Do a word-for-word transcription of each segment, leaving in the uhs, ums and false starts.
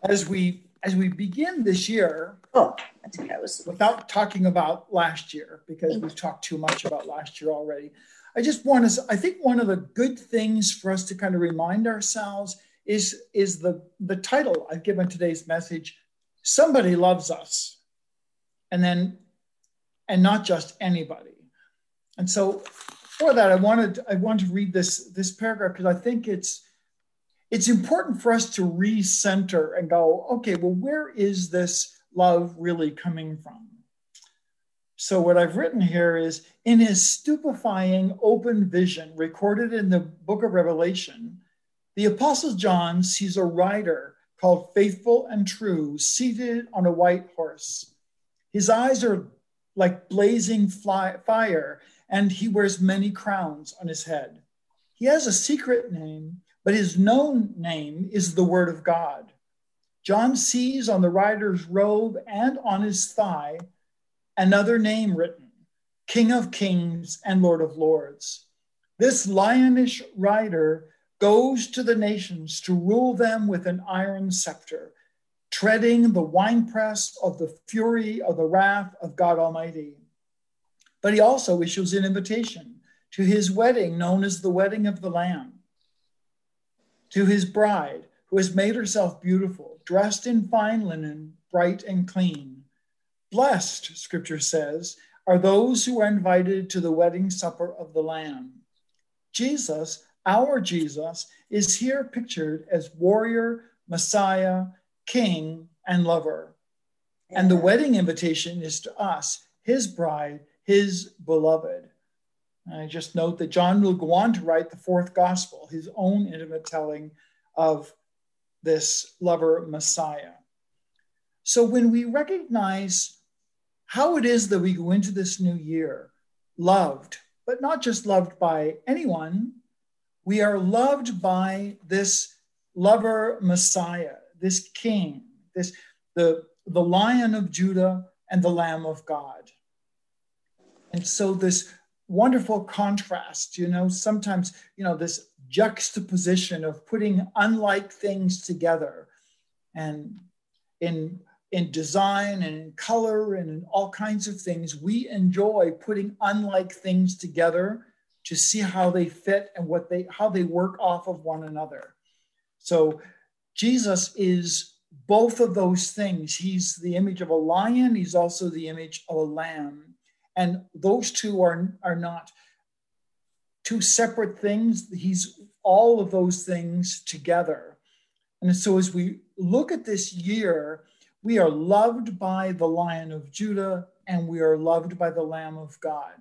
as we as we begin this year, oh, that's what I was without talking about last year, because we've talked too much about last year already, I just want to, I think one of the good things for us to kind of remind ourselves is, is the, the title I've given today's message, Somebody Loves Us. And then, and not just anybody. And so for that, I wanted, I want to read this, this paragraph because I think it's, it's important for us to recenter and go, okay, well, where is this love really coming from? So what I've written here is, in his stupefying open vision recorded in the book of Revelation, the Apostle John sees a rider called Faithful and True seated on a white horse. His eyes are like blazing fly, fire, and he wears many crowns on his head. He has a secret name, but his known name is the Word of God. John sees on the rider's robe and on his thigh another name written, King of Kings and Lord of Lords. This lionish rider goes to the nations to rule them with an iron scepter, treading the winepress of the fury of the wrath of God Almighty. But he also issues an invitation to his wedding, known as the wedding of the Lamb, to his bride, who has made herself beautiful, dressed in fine linen, bright and clean. Blessed, Scripture says, are those who are invited to the wedding supper of the Lamb. Jesus, our Jesus, is here pictured as warrior, Messiah, King, and lover. Yeah. And the wedding invitation is to us, his bride, his beloved. And I just note that John will go on to write the fourth gospel, his own intimate telling of this lover Messiah. So when we recognize how it is that we go into this new year, loved, but not just loved by anyone, we are loved by this lover Messiah, this King, this the, the Lion of Judah and the Lamb of God. And so this wonderful contrast, you know, sometimes, you know, this juxtaposition of putting unlike things together, and in in design and in color and in all kinds of things, we enjoy putting unlike things together to see how they fit and what they how they work off of one another. So Jesus is both of those things. He's the image of a lion. He's also the image of a lamb. And those two are, are not two separate things. He's all of those things together. And so as we look at this year, we are loved by the Lion of Judah and we are loved by the Lamb of God.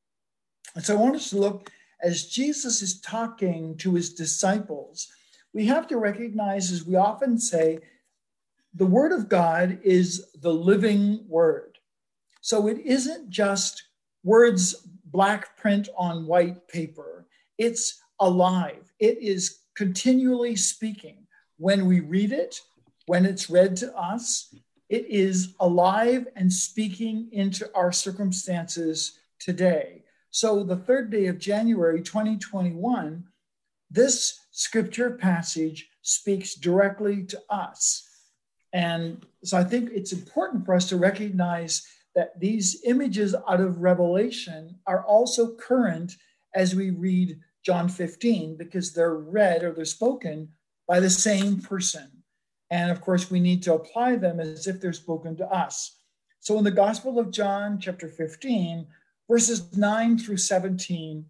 And so I want us to look, as Jesus is talking to his disciples, we have to recognize, as we often say, the Word of God is the living Word. So it isn't just words, black print on white paper. It's alive. It is continually speaking. When we read it, when it's read to us, it is alive and speaking into our circumstances today. So the third day of January, twenty twenty-one, this scripture passage speaks directly to us. And so I think it's important for us to recognize that these images out of Revelation are also current as we read John fifteen, because they're read or they're spoken by the same person. And of course, we need to apply them as if they're spoken to us. So in the Gospel of John, chapter fifteen, verses nine through seventeen,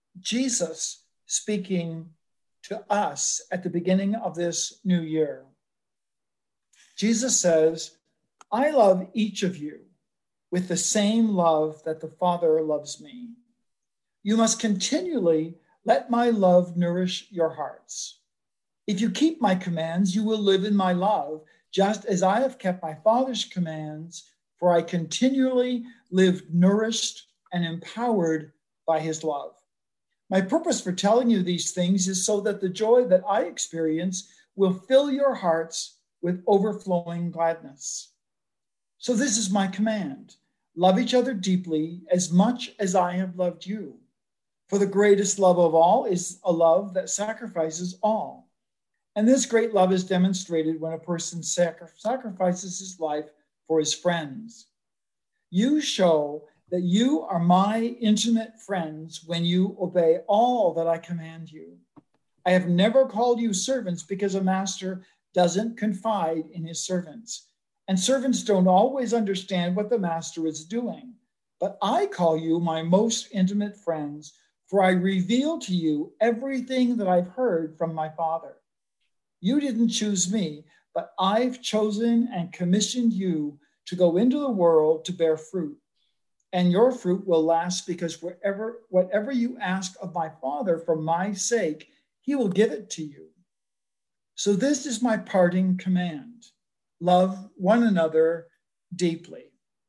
Jesus speaking to us at the beginning of this new year. Jesus says, I love each of you with the same love that the Father loves me. You must continually let my love nourish your hearts. If you keep my commands, you will live in my love, just as I have kept my Father's commands, for I continually live nourished and empowered by his love. My purpose for telling you these things is so that the joy that I experience will fill your hearts with overflowing gladness. So this is my command. Love each other deeply as much as I have loved you. For the greatest love of all is a love that sacrifices all. And this great love is demonstrated when a person sacri- sacrifices his life for his friends. You show that you are my intimate friends when you obey all that I command you. I have never called you servants because a master doesn't confide in his servants. And servants don't always understand what the master is doing. But I call you my most intimate friends, for I reveal to you everything that I've heard from my Father. You didn't choose me, but I've chosen and commissioned you to go into the world to bear fruit. And your fruit will last, because wherever, whatever you ask of my Father for my sake, he will give it to you. So this is my parting command. Love one another deeply.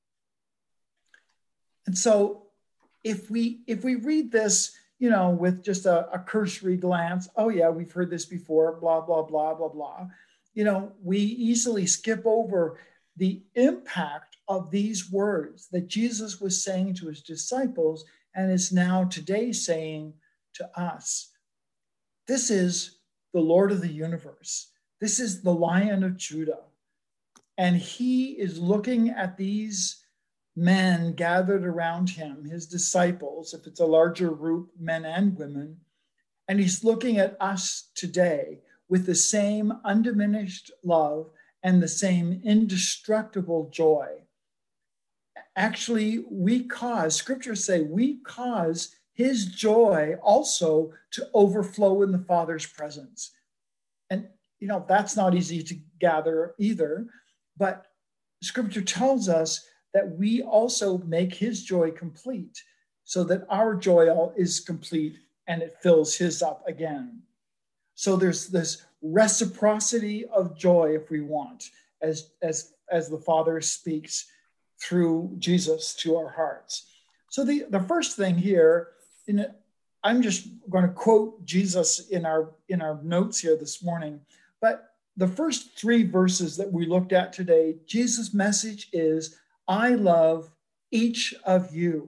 And so if we if we read this, you know, with just a, a cursory glance, oh yeah, we've heard this before, blah, blah, blah, blah, blah. You know, we easily skip over the impact of these words that Jesus was saying to his disciples and is now today saying to us. This is the Lord of the universe. This is the Lion of Judah. And he is looking at these men gathered around him, his disciples, if it's a larger group, men and women, and he's looking at us today with the same undiminished love and the same indestructible joy. Actually, we cause, scriptures say, we cause his joy also to overflow in the Father's presence. And, you know, that's not easy to gather either, but scripture tells us that we also make his joy complete so that our joy is complete and it fills his up again. So there's this reciprocity of joy, if we want, as, as, as the Father speaks through Jesus to our hearts. So the, the first thing here, in, I'm just going to quote Jesus in our, in our notes here this morning, but the first three verses that we looked at today, Jesus' message is, I love each of you.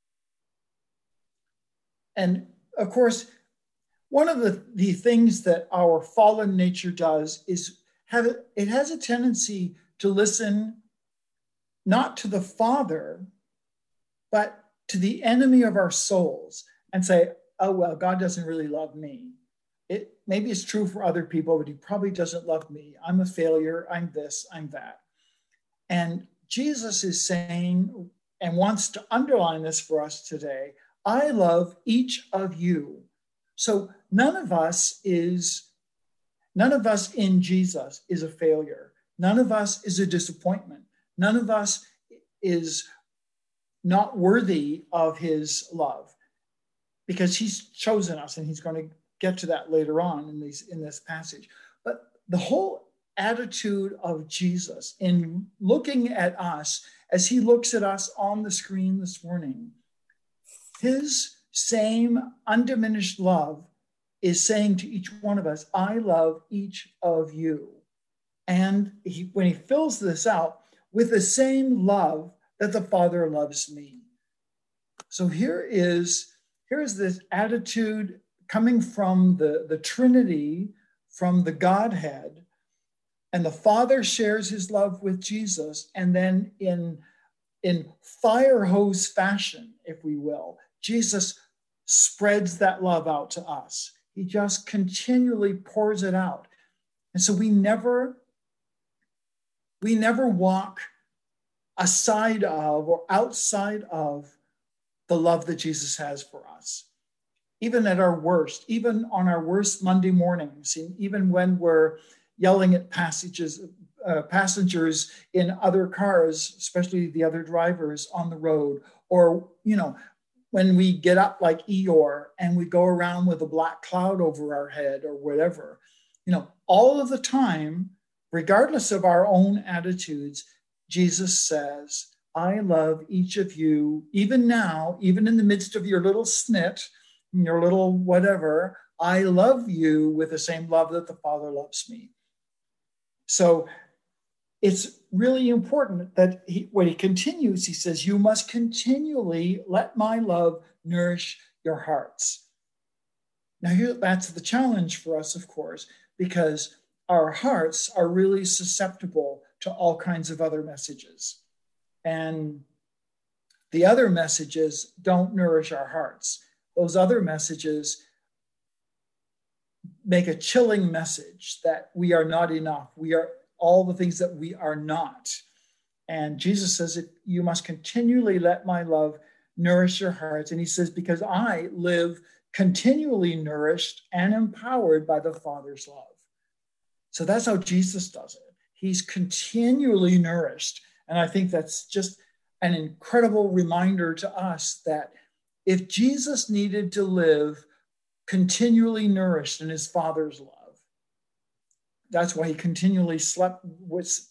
And of course, one of the, the things that our fallen nature does is have it, it has a tendency to listen not to the Father, but to the enemy of our souls and say, oh, well, God doesn't really love me. It, maybe it's true for other people, but he probably doesn't love me. I'm a failure. I'm this, I'm that. And Jesus is saying and wants to underline this for us today. I love each of you. So none of us is, none of us in Jesus is a failure. None of us is a disappointment. None of us is not worthy of his love because he's chosen us, and he's going to get to that later on in these in this passage. But the whole attitude of Jesus in looking at us as he looks at us on the screen this morning, his same undiminished love is saying to each one of us, I love each of you. And he, when he fills this out with the same love that the Father loves me. So here is, here is this attitude coming from the, the Trinity, from the Godhead, and the Father shares his love with Jesus, and then in, in fire hose fashion, if we will, Jesus spreads that love out to us. He just continually pours it out. And so we never, we never walk aside of or outside of the love that Jesus has for us. Even at our worst, even on our worst Monday mornings, and even when we're yelling at passages, uh, passengers in other cars, especially the other drivers on the road, or, you know, when we get up like Eeyore and we go around with a black cloud over our head or whatever, you know, all of the time, regardless of our own attitudes, Jesus says, I love each of you, even now, even in the midst of your little snit, your little whatever, I love you with the same love that the Father loves me. So it's really important that he, when he continues, he says, you must continually let my love nourish your hearts. Now here, that's the challenge for us, of course, because our hearts are really susceptible to all kinds of other messages. And the other messages don't nourish our hearts. Those other messages make a chilling message that we are not enough. We are all the things that we are not. And Jesus says, you must continually let my love nourish your hearts. And he says, because I live continually nourished and empowered by the Father's love. So that's how Jesus does it. He's continually nourished. And I think that's just an incredible reminder to us that if Jesus needed to live continually nourished in his Father's love, that's why he continually slept, was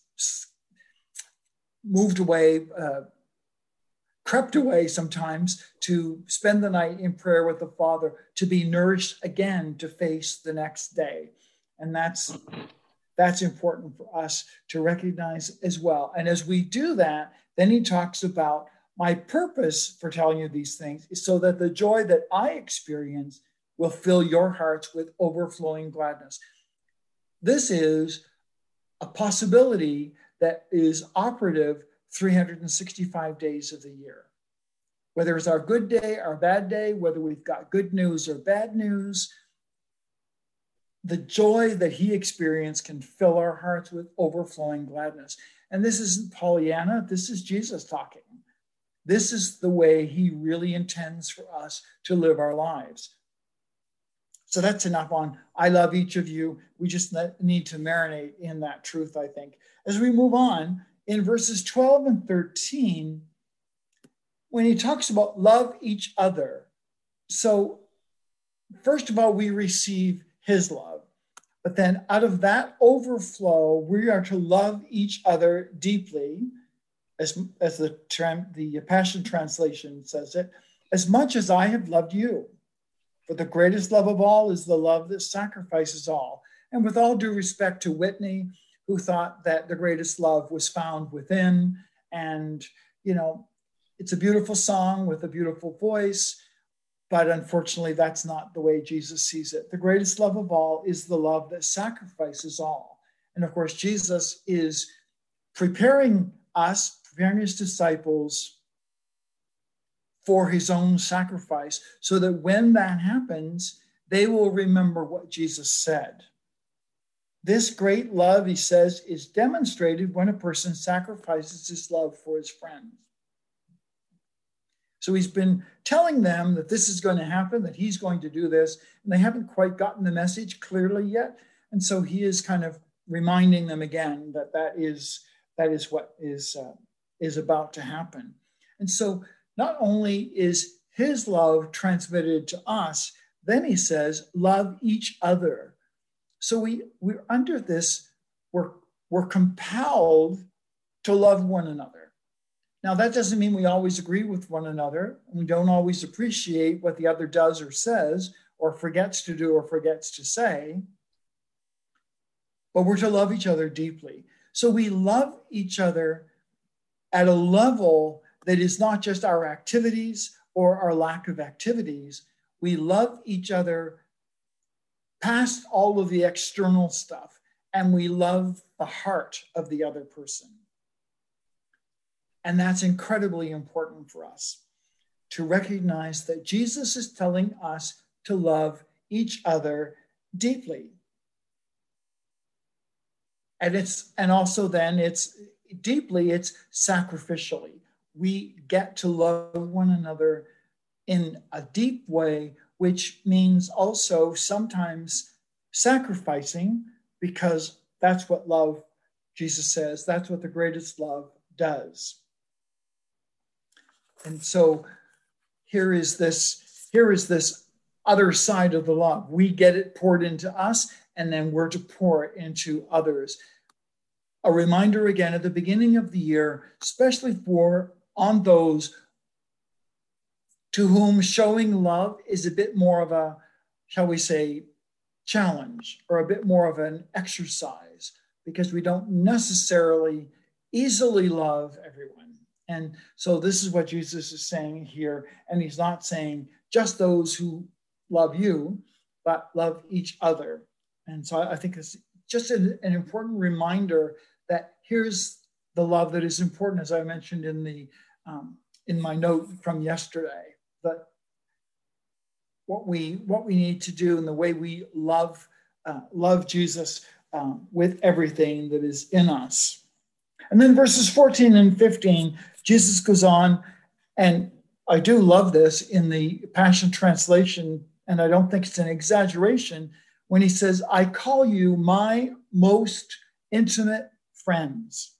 moved away, uh, crept away sometimes to spend the night in prayer with the Father, to be nourished again to face the next day. And that's that's important for us to recognize as well. And as we do that, then he talks about my purpose for telling you these things is so that the joy that I experience will fill your hearts with overflowing gladness. This is a possibility that is operative three hundred sixty-five days of the year. Whether it's our good day, our bad day, whether we've got good news or bad news, the joy that he experienced can fill our hearts with overflowing gladness. And this isn't Pollyanna, this is Jesus talking. This is the way he really intends for us to live our lives. So that's enough on I love each of you. We just need to marinate in that truth, I think. As we move on, in verses twelve and thirteen, when he talks about love each other, so first of all, we receive his love. But then out of that overflow, we are to love each other deeply, as, as the, the Passion Translation says it, as much as I have loved you. For the greatest love of all is the love that sacrifices all. And with all due respect to Whitney, who thought that the greatest love was found within, and, you know, it's a beautiful song with a beautiful voice, but unfortunately, that's not the way Jesus sees it. The greatest love of all is the love that sacrifices all. And of course, Jesus is preparing us, preparing his disciples for his own sacrifice, so that when that happens, they will remember what Jesus said. This great love, he says, is demonstrated when a person sacrifices his love for his friends. So he's been telling them that this is going to happen, that he's going to do this, and they haven't quite gotten the message clearly yet. And so he is kind of reminding them again that that is, that is what is, uh, is about to happen. And so not only is his love transmitted to us, then he says, love each other. So we, we're under this, we're, we're compelled to love one another. Now, that doesn't mean we always agree with one another. We don't always appreciate what the other does or says, or forgets to do or forgets to say. But we're to love each other deeply. So we love each other at a level that is not just our activities or our lack of activities. We love each other past all of the external stuff, and we love the heart of the other person. And that's incredibly important for us to recognize that Jesus is telling us to love each other deeply. And it's, and also then it's deeply, it's sacrificially. We get to love one another in a deep way, which means also sometimes sacrificing, because that's what love, Jesus says, that's what the greatest love does. And so here is this, here is this other side of the love. We get it poured into us, and then we're to pour it into others. A reminder again at the beginning of the year, especially for on those to whom showing love is a bit more of a, shall we say, challenge, or a bit more of an exercise, because we don't necessarily easily love everyone. And so this is what Jesus is saying here. And he's not saying just those who love you, but love each other. And so I think it's just an, an important reminder that here's the love that is important, as I mentioned in the um, in my note from yesterday, that what we what we need to do and the way we love uh, love Jesus um, with everything that is in us. And then verses fourteen and fifteen, Jesus goes on, and I do love this in the Passion Translation, and I don't think it's an exaggeration, when he says, I call you my most intimate friends.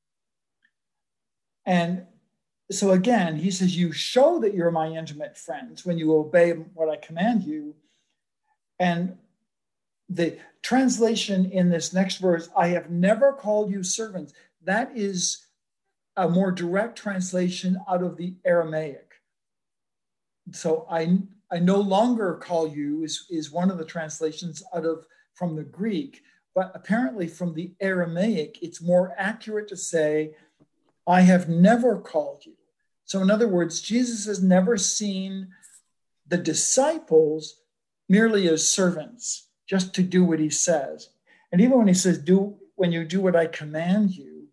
And so again, he says, you show that you're my intimate friends when you obey what I command you. And the translation in this next verse, I have never called you servants, that is a more direct translation out of the Aramaic. So I, I no longer call you is, is one of the translations out of from the Greek, but apparently from the Aramaic, it's more accurate to say, I have never called you. So in other words, Jesus has never seen the disciples merely as servants, just to do what he says. And even when he says, do when you do what I command you,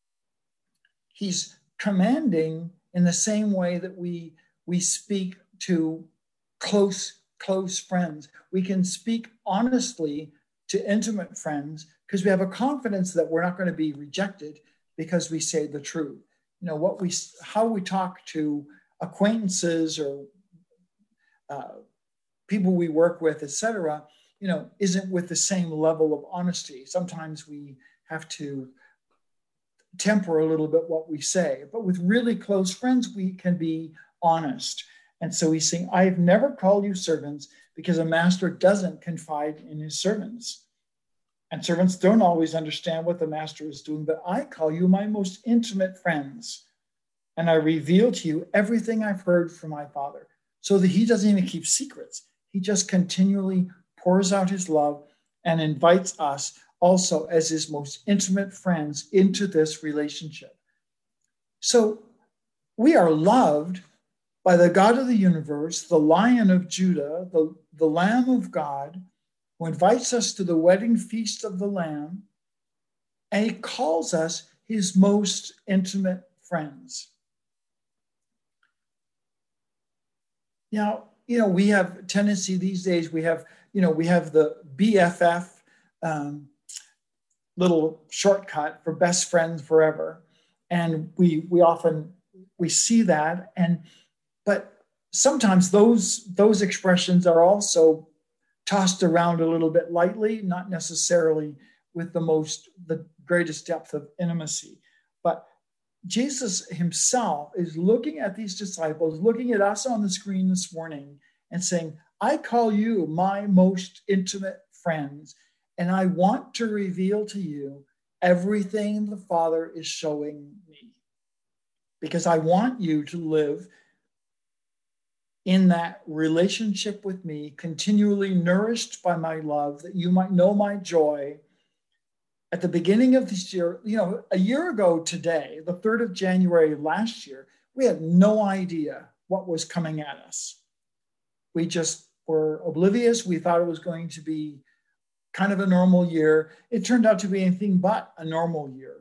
he's commanding in the same way that we, we speak to close, close friends. We can speak honestly to intimate friends because we have a confidence that we're not going to be rejected because we say the truth. You know, what we, how we talk to acquaintances or uh, people we work with, et cetera, you know, isn't with the same level of honesty. Sometimes we have to temper a little bit what we say, but with really close friends, we can be honest. And so he's saying, I have never called you servants because a master doesn't confide in his servants. And servants don't always understand what the master is doing, but I call you my most intimate friends. And I reveal to you everything I've heard from my Father, so that he doesn't even keep secrets. He just continually pours out his love and invites us also as his most intimate friends into this relationship. So we are loved by the God of the universe, the Lion of Judah, the, the Lamb of God, who invites us to the wedding feast of the Lamb, and he calls us his most intimate friends. Now, you know, we have a tendency these days, we have, you know, we have the B F F um, little shortcut for best friends forever. And we we often, we see that. And, but sometimes those, those expressions are also tossed around a little bit lightly, not necessarily with the most, the greatest depth of intimacy. But Jesus himself is looking at these disciples, looking at us on the screen this morning and saying, I call you my most intimate friends, and I want to reveal to you everything the Father is showing me, because I want you to live in that relationship with me, continually nourished by my love, that you might know my joy. At the beginning of this year, you know, a year ago today, the third of January last year, we had no idea what was coming at us. We just were oblivious. We thought it was going to be kind of a normal year. It turned out to be anything but a normal year.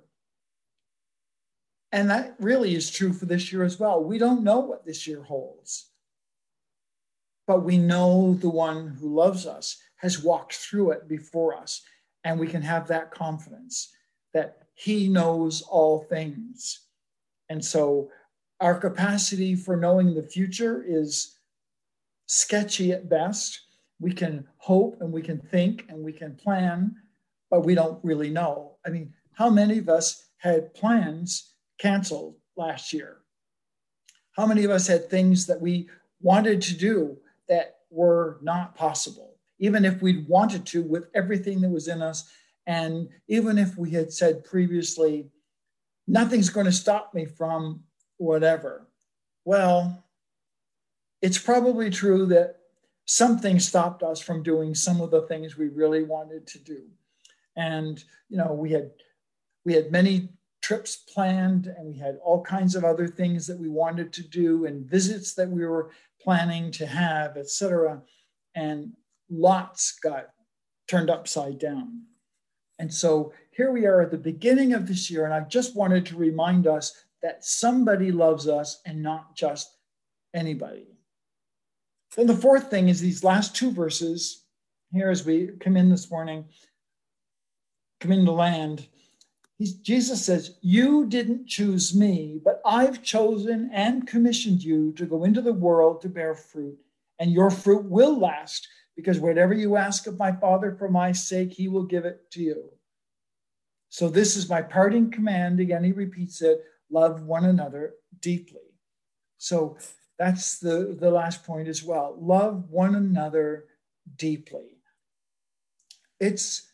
And that really is true for this year as well. We don't know what this year holds, but we know the one who loves us has walked through it before us. And we can have that confidence that he knows all things. And so our capacity for knowing the future is sketchy at best. We can hope and we can think and we can plan, but we don't really know. I mean, how many of us had plans canceled last year? How many of us had things that we wanted to do that were not possible? Even if we'd wanted to, with everything that was in us, and even if we had said previously, nothing's going to stop me from whatever. Well, it's probably true that something stopped us from doing some of the things we really wanted to do. And, you know, we had we had many trips planned, and we had all kinds of other things that we wanted to do, and visits that we were planning to have, et cetera. And lots got turned upside down. And so here we are at the beginning of this year, and I just wanted to remind us that somebody loves us and not just anybody. Then the fourth thing is these last two verses here as we come in this morning, come into land. He's, Jesus says, you didn't choose me, but I've chosen and commissioned you to go into the world to bear fruit, and your fruit will last, because whatever you ask of my Father for my sake, he will give it to you. So this is my parting command. Again, he repeats it, love one another deeply. So that's the, the last point as well. Love one another deeply. It's,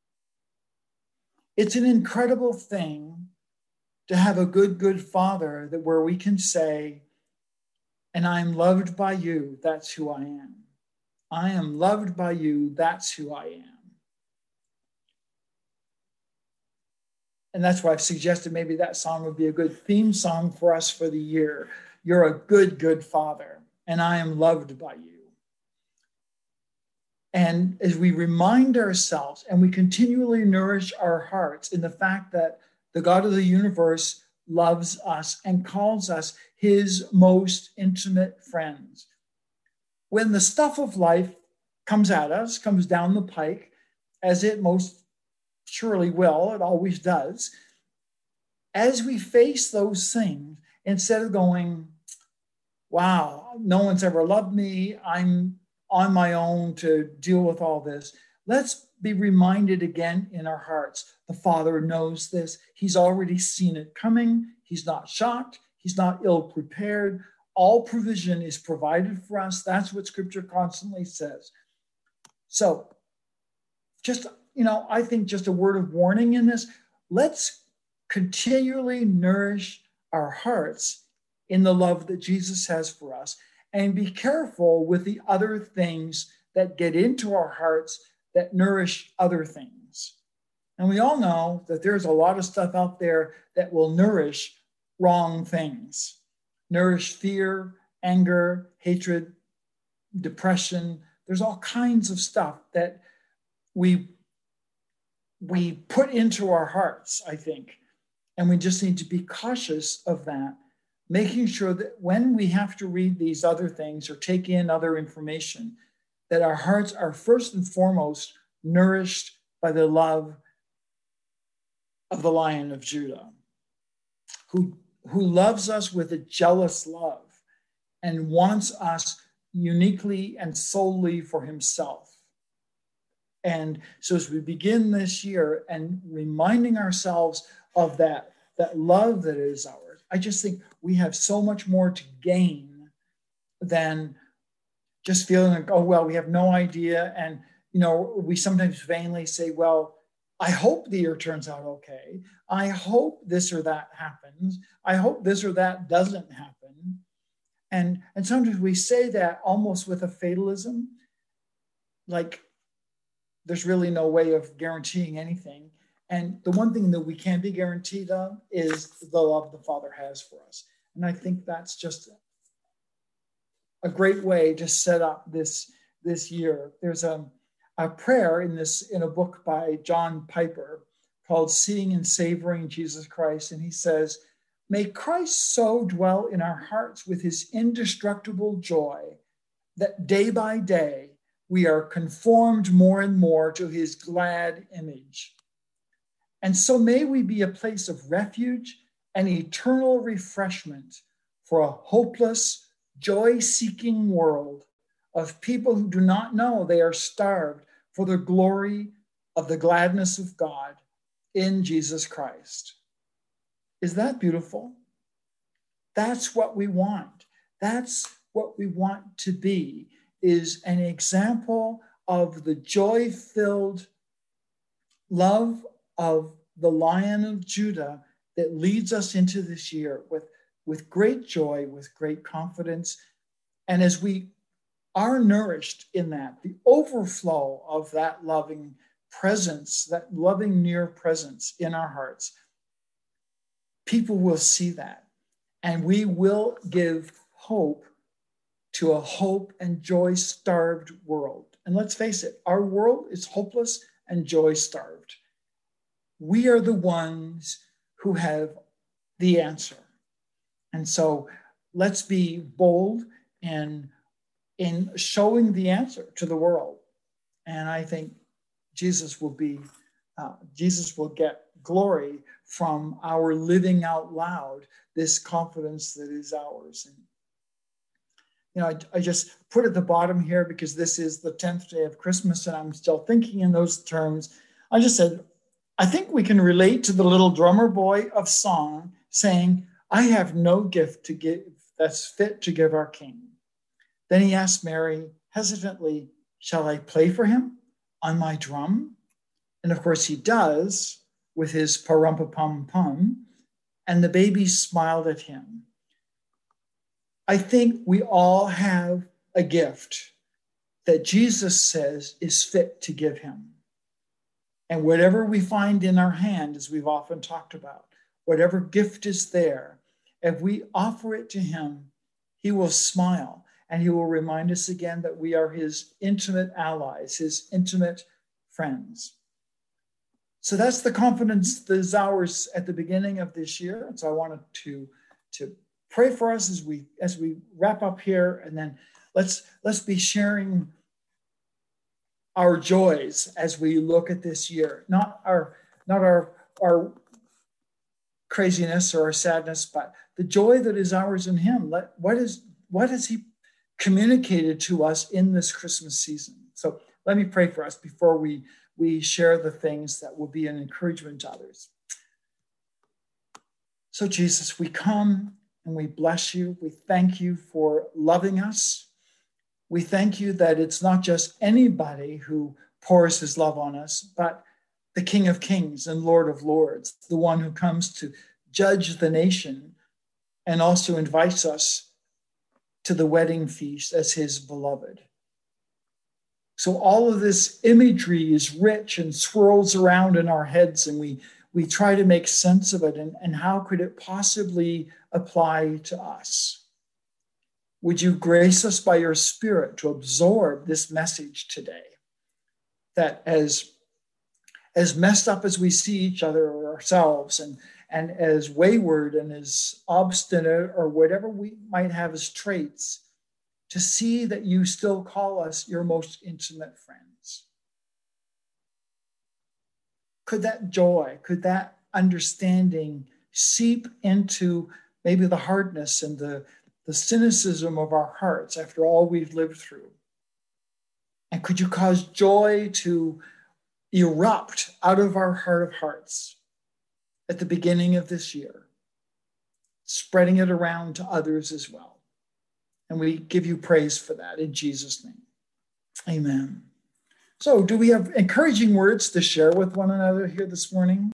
it's an incredible thing to have a good, good Father that where we can say, and I'm loved by you, that's who I am. I am loved by you, that's who I am. And that's why I've suggested maybe that song would be a good theme song for us for the year. You're a good, good Father, and I am loved by you. And as we remind ourselves and we continually nourish our hearts in the fact that the God of the universe loves us and calls us his most intimate friends. When the stuff of life comes at us, comes down the pike, as it most surely will, it always does, as we face those things, instead of going, wow, no one's ever loved me, I'm on my own to deal with all this, let's be reminded again in our hearts, the Father knows this. He's already seen it coming. He's not shocked. He's not ill prepared. All provision is provided for us. That's what Scripture constantly says. So just, you know, I think just a word of warning in this, let's continually nourish our hearts in the love that Jesus has for us, and be careful with the other things that get into our hearts that nourish other things. And we all know that there's a lot of stuff out there that will nourish wrong things, nourish fear, anger, hatred, depression. There's all kinds of stuff that we, we put into our hearts, I think. And we just need to be cautious of that, making sure that when we have to read these other things or take in other information, that our hearts are first and foremost nourished by the love of the Lion of Judah, who, who loves us with a jealous love and wants us uniquely and solely for himself. And so as we begin this year and reminding ourselves of that, that love that is ours, I just think we have so much more to gain than just feeling like, oh, well, we have no idea. And, you know, we sometimes vainly say, well, I hope the year turns out okay. I hope this or that happens. I hope this or that doesn't happen. And, and sometimes we say that almost with a fatalism, like there's really no way of guaranteeing anything. And the one thing that we can be guaranteed of is the love the Father has for us. And I think that's just a great way to set up this, this year. There's a, a prayer in this in a book by John Piper called Seeing and Savoring Jesus Christ. And he says, may Christ so dwell in our hearts with his indestructible joy that day by day we are conformed more and more to his glad image. And so may we be a place of refuge and eternal refreshment for a hopeless, joy-seeking world of people who do not know they are starved for the glory of the gladness of God in Jesus Christ. Is that beautiful? That's what we want. That's what we want to be, is an example of the joy-filled love of the Lion of Judah that leads us into this year with, with great joy, with great confidence. And as we are nourished in that, the overflow of that loving presence, that loving near presence in our hearts, people will see that. And we will give hope to a hope and joy-starved world. And let's face it, our world is hopeless and joy-starved. we are the ones who have the answer. And so let's be bold in, in showing the answer to the world. And I think Jesus will be, uh, Jesus will get glory from our living out loud this confidence that is ours. And, you know, I, I just put at the bottom here because this is the tenth day of Christmas and I'm still thinking in those terms. I just said, I think we can relate to the little drummer boy of song saying, I have no gift to give that's fit to give our King. Then he asked Mary hesitantly, shall I play for him on my drum? And of course he does with his pa-rum-pa-pum-pum, and the baby smiled at him. I think we all have a gift that Jesus says is fit to give him. And whatever we find in our hand, as we've often talked about, whatever gift is there, if we offer it to him, he will smile and he will remind us again that we are his intimate allies, his intimate friends. So that's the confidence that is ours at the beginning of this year. And so I wanted to, to pray for us as we as we wrap up here, and then let's let's be sharing our joys as we look at this year. Not our not our our craziness or our sadness, but the joy that is ours in him. Let, what is what has he communicated to us in this Christmas season? So let me pray for us before we we share the things that will be an encouragement to others. So Jesus, we come and we bless you. We thank you for loving us. We thank you that it's not just anybody who pours his love on us, but the King of Kings and Lord of Lords, the one who comes to judge the nation and also invites us to the wedding feast as his beloved. So all of this imagery is rich and swirls around in our heads, and we, we try to make sense of it. And, and how could it possibly apply to us? Would you grace us by your Spirit to absorb this message today? That as, as messed up as we see each other or ourselves, and, and as wayward and as obstinate or whatever we might have as traits, to see that you still call us your most intimate friends. Could that joy, could that understanding seep into maybe the hardness and the, the cynicism of our hearts after all we've lived through? And could you cause joy to erupt out of our heart of hearts at the beginning of this year, spreading it around to others as well? And we give you praise for that in Jesus' name. Amen. So do we have encouraging words to share with one another here this morning?